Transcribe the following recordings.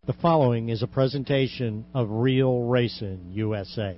The following is a presentation of Real Racing USA.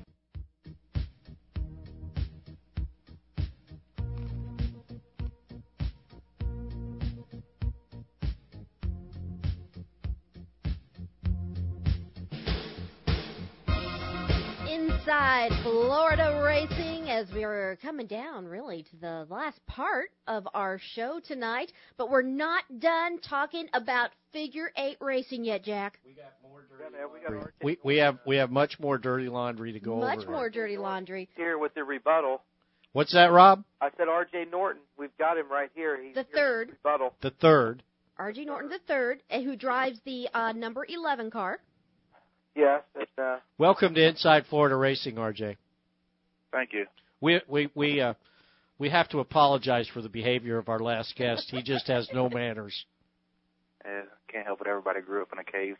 Inside Florida Racing, as we're coming down really to the last part of our show tonight, but we're not done talking about figure eight racing yet, Jack. We got more dirty laundry. We have much more dirty laundry to go over. Much more dirty laundry. Here with the rebuttal. What's that, Rob? I said R.J. Norton. We've got him right here. He's the here third. with the rebuttal. The third. R.J. Norton the third, who drives the number 11 car. Yes. Welcome to Inside Florida Racing, R.J. Thank you. We have to apologize for the behavior of our last guest. He just has no manners. Can't help it. Everybody grew up in a cave.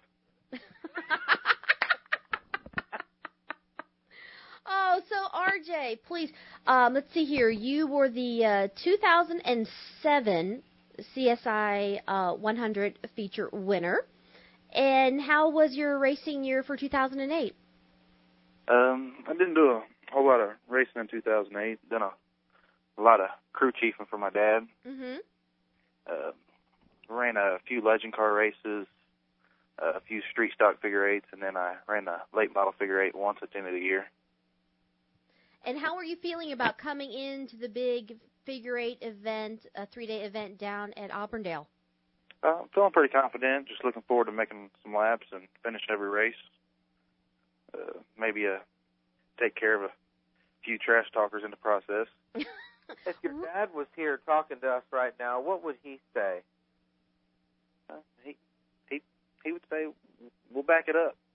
Oh, so RJ, please, let's see here. You were the 2007 CSI 100 feature winner. And how was your racing year for 2008? I didn't do a whole lot of racing in 2008. Done a lot of crew chiefing for my dad. Mm-hmm. Ran a few legend car races, a few street stock figure eights, and then I ran the late model figure eight once at the end of the year. And how are you feeling about coming into the big figure eight event, a 3-day event down at Auburndale? I'm feeling pretty confident. Just looking forward to making some laps and finishing every race. Maybe take care of a few trash talkers in the process. If your dad was here talking to us right now, what would he say? He would say, "We'll back it up."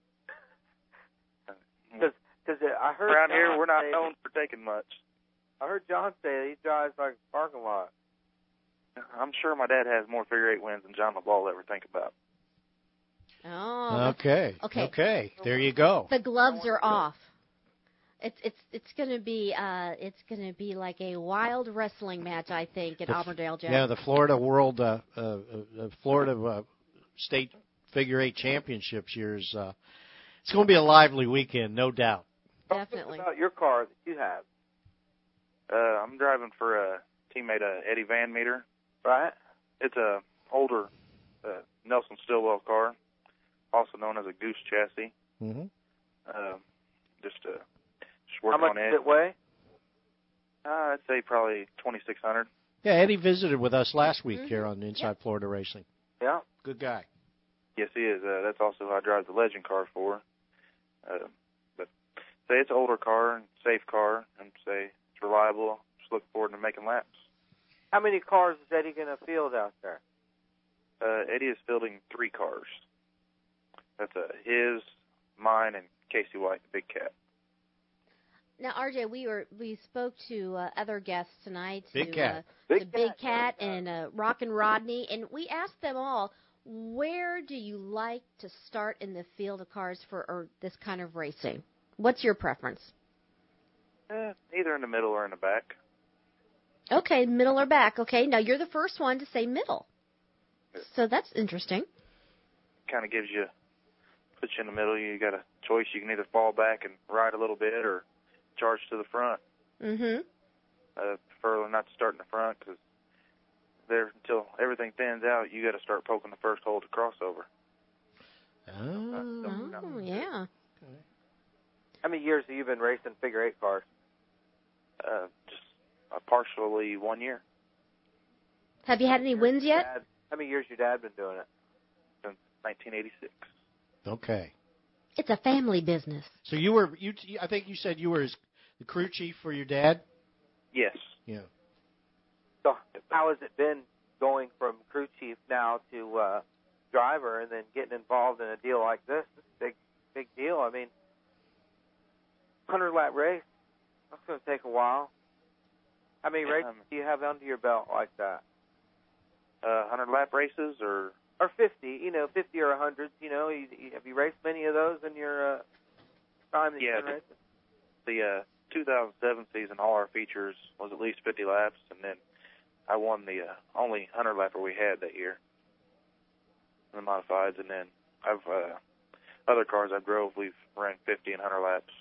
Because I heard around John here we're not say, known for taking much. I heard John say that he drives like a parking lot. I'm sure my dad has more figure eight wins than John LeBall will ever think about. Oh. Okay. There you go. The gloves are off. It's gonna be like a wild wrestling match, I think, at Auburndale, Jack. Yeah, the Florida Florida State Figure Eight Championships years. It's going to be a lively weekend, no doubt. Definitely. Talk about your car that you have. I'm driving for a teammate, Eddie Van Meter. Right. It's a older Nelson Stillwell car, also known as a Goose chassis. Mm-hmm. Just How working much on it. does it weigh? I'd say probably 2,600. Yeah, Eddie visited with us last week here on Inside Florida Racing. Yeah. Good guy. Yes, he is. That's also who I drive the Legend car for. But say it's an older car and safe car, and say it's reliable. Just look forward to making laps. How many cars is Eddie going to field out there? Eddie is fielding 3 cars. That's his, mine, and Casey White, the Big Cat. Now, RJ, we spoke to other guests tonight. Big Cat. The Big Cat and Rockin' Rodney, and we asked them all, where do you like to start in the field of cars for this kind of racing? What's your preference? Either in the middle or in the back. Okay, middle or back. Okay, now you're the first one to say middle. So that's interesting. Kind of puts you in the middle. You got a choice. You can either fall back and ride a little bit or charge to the front. Mm-hmm. Prefer not to start in the front because until everything thins out, you got to start poking the first hole to crossover. Oh, yeah. How many years have you been racing figure eight cars? Just partially 1 year. Have you had any wins yet? How many years your dad been doing it? Since 1986. Okay. It's a family business. So I think you said you were the crew chief for your dad? Yes. Yeah. So how has it been going from crew chief now to driver and then getting involved in a deal like this? It's a big deal. I mean, 100-lap race, that's going to take a while. How many races do you have under your belt like that? 100-lap races or 50, 50 or 100, have you raced many of those in your time that you've been racing? The 2007 season, all our features was at least 50 laps, and then I won the only 100-lapper we had that year in the modifieds, and then I've other cars I've drove, we've ran 50 and 100 laps.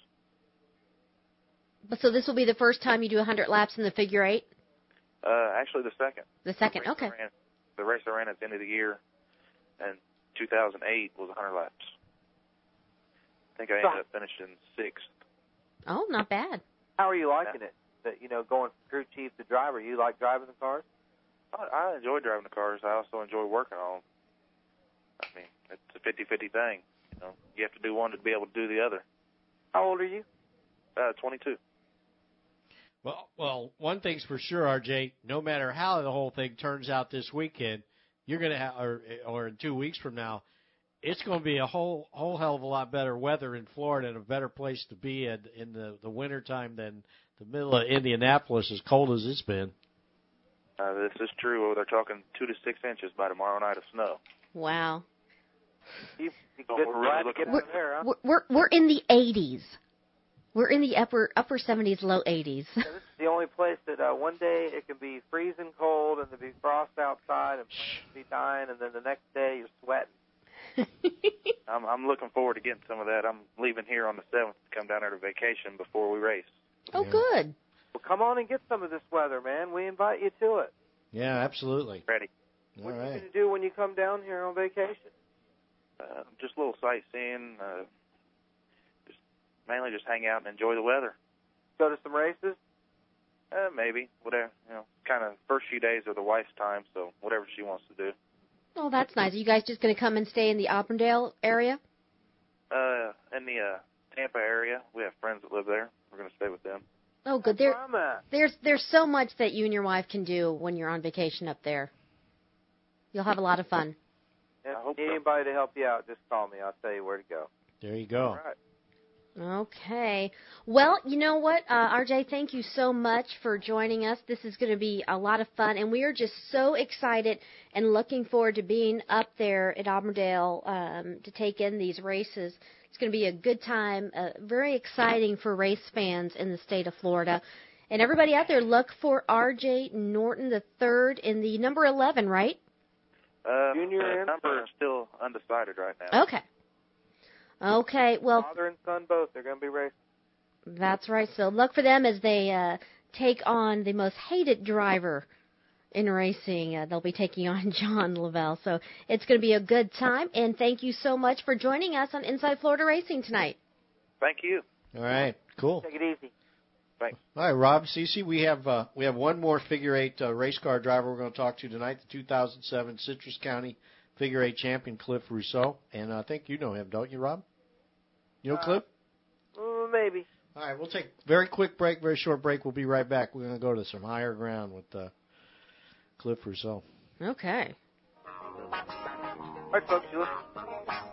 So this will be the first time you do 100 laps in the figure eight? Actually, the second. The second, okay. The race I ran at the end of the year in 2008 was 100 laps. I think I ended up finishing 6th. Oh, not bad. How are you liking it? That, going from crew chief to driver, you like driving the cars? I enjoy driving the cars. I also enjoy working on them. I mean, it's a 50-50 thing. You have to do one to be able to do the other. How old are you? 22. Well, one thing's for sure, RJ. No matter how the whole thing turns out this weekend, you're going to have, or in 2 weeks from now, it's going to be a whole hell of a lot better weather in Florida and a better place to be in the wintertime than the middle of Indianapolis, as cold as it's been. This is true. They're talking 2 to 6 inches by tomorrow night of snow. Wow. We're in the 80s. We're in the upper 70s, low 80s. This is the only place that one day it can be freezing cold and there'll be frost outside and planes be dying, and then the next day you're sweating. I'm looking forward to getting some of that. I'm leaving here on the 7th to come down there to vacation before we race. Oh, good. Well, come on and get some of this weather, man. We invite you to it. Yeah, absolutely. Ready. What are you going to do when you come down here on vacation? Just a little sightseeing. Mainly just hang out and enjoy the weather. Go to some races? Maybe. Whatever. Kind of first few days are the wife's time, so whatever she wants to do. Oh, that's nice. Are you guys just going to come and stay in the Auburndale area? In the Tampa area. We have friends that live there. We're going to stay with them. Oh, good. That's where I'm at. There's so much that you and your wife can do when you're on vacation up there. You'll have a lot of fun. If you need anybody to help you out, just call me. I'll tell you where to go. There you go. All right. Okay. Well, you know what, RJ, thank you so much for joining us. This is going to be a lot of fun, and we are just so excited and looking forward to being up there at Auburndale to take in these races. It's going to be a good time, very exciting for race fans in the state of Florida. And everybody out there, look for RJ Norton III in the number 11, right? Junior number is still undecided right now. Okay, well, father and son both, they're going to be racing. That's right. So look for them as they take on the most hated driver in racing. They'll be taking on John Lavelle. So it's going to be a good time. And thank you so much for joining us on Inside Florida Racing tonight. Thank you. All right, cool. Take it easy. Thanks. All right, Rob, Cece, we have one more figure eight race car driver we're going to talk to tonight, the 2007 Citrus County figure eight champion, Cliff Rousseau. And I think you know him, don't you, Rob? You know Cliff? Maybe. All right, we'll take a very quick break, very short break. We'll be right back. We're going to go to some higher ground with Cliff Rousseau. Okay. All right, folks, you listen.